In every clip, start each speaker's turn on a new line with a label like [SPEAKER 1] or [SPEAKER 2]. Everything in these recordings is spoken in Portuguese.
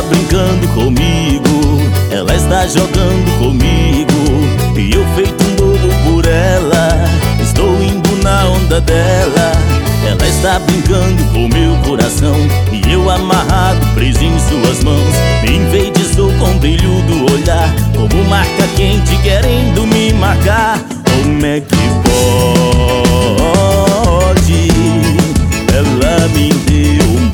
[SPEAKER 1] brincando comigo, ela está jogando comigo, e eu feito um bobo por ela, estou indo na onda dela. Ela está brincando com meu coração, e eu amarrado, preso em suas mãos. Me enfeitiçou com o brilho do olhar, como marca quente querendo me marcar. Como é que pode? Ela me deu um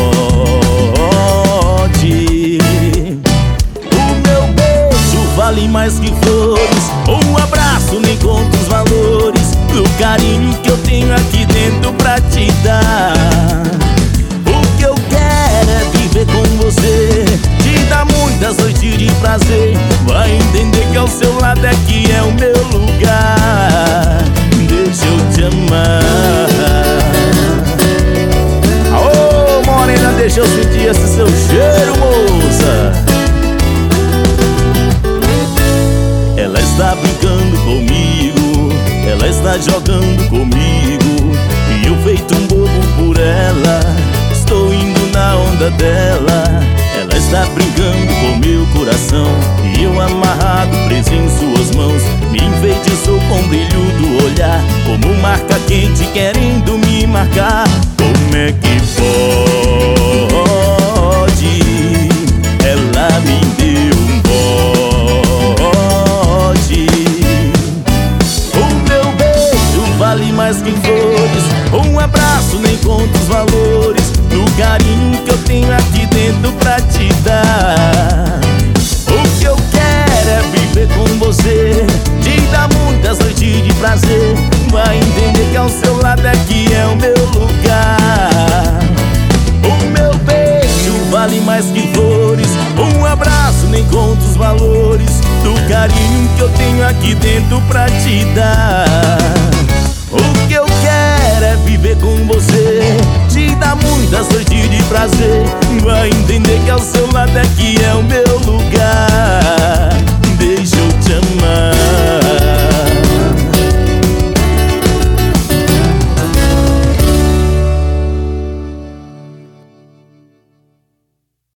[SPEAKER 1] bote. O meu beijo vale mais que flores, um abraço nem conta os valores do carinho que eu tenho aqui dentro pra te dar. O que eu quero é viver com você, te dar muitas noites de prazer. Vai entender que ao seu lado aqui é o meu lugar. Deixa eu te amar. Aô, morena, deixa eu sentir esse seu cheiro, moça. Ela está brincando comigo, ela está jogando comigo, e eu feito um bobo por ela, estou indo na onda dela. Ela está brincando com meu coração, e eu amarrado, preso em suas mãos. Me enfeitiçou com o brilho do olhar, como marca quente querendo me marcar. Como é que pode? Ela me deu um bote. O meu beijo vale mais que flores, um abraço nem conta os valores do carinho que eu tenho aqui dentro pra te dar. O que eu quero é viver com você, te dar muitas noites de prazer. Vai entender que ao seu lado aqui é o meu lugar. O meu beijo vale mais que flores, um abraço nem conta os valores do carinho que eu tenho aqui dentro pra te dar. O que eu quero é viver com você, te dar muitas noites de prazer. Vai entender que ao seu lado aqui é o meu lugar.